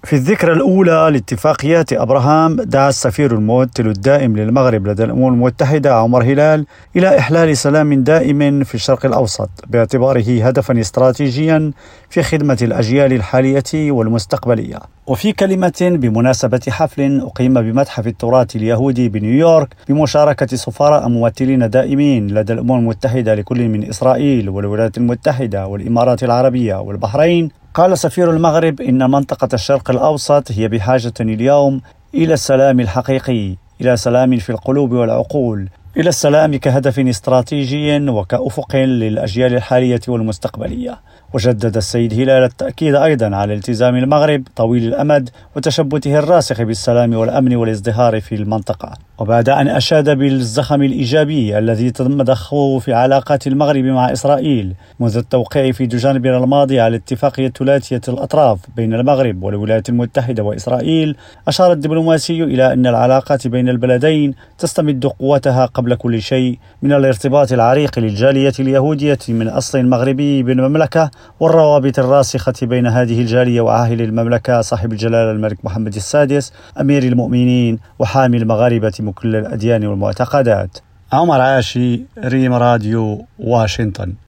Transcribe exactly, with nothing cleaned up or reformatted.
في الذكرى الأولى لاتفاقيات أبراهام، دعا السفير الممثل الدائم للمغرب لدى الأمم المتحدة عمر هلال إلى إحلال سلام دائم في الشرق الأوسط، باعتباره هدفا استراتيجيا في خدمة الأجيال الحالية والمستقبلية. وفي كلمة بمناسبة حفل أقيم بمتحف التراث اليهودي بنيويورك بمشاركة سفراء ممثلين دائمين لدى الأمم المتحدة لكل من إسرائيل والولايات المتحدة والإمارات العربية والبحرين، قال سفير المغرب إن منطقة الشرق الأوسط هي بحاجة اليوم إلى السلام الحقيقي، إلى سلام في القلوب والعقول، إلى السلام كهدف استراتيجي وكأفق للأجيال الحالية والمستقبلية. وجدد السيد هلال التأكيد أيضا على التزام المغرب طويل الأمد وتشبته الراسخ بالسلام والأمن والازدهار في المنطقة. وبعد أن أشاد بالزخم الإيجابي الذي تضخه في علاقات المغرب مع إسرائيل منذ التوقيع في دجنبر الماضي على اتفاقية ثلاثية الأطراف بين المغرب والولايات المتحدة وإسرائيل، أشار الدبلوماسي إلى أن العلاقات بين البلدين تستمد قوتها قبل كل شيء من الارتباط العريق للجالية اليهودية من أصل مغربي بالمملكة، والروابط الراسخة بين هذه الجالية وعاهل المملكة صاحب الجلالة الملك محمد السادس أمير المؤمنين وحامي المغاربة من كل الأديان والمعتقدات. عمر عاشي، ريم راديو، واشنطن.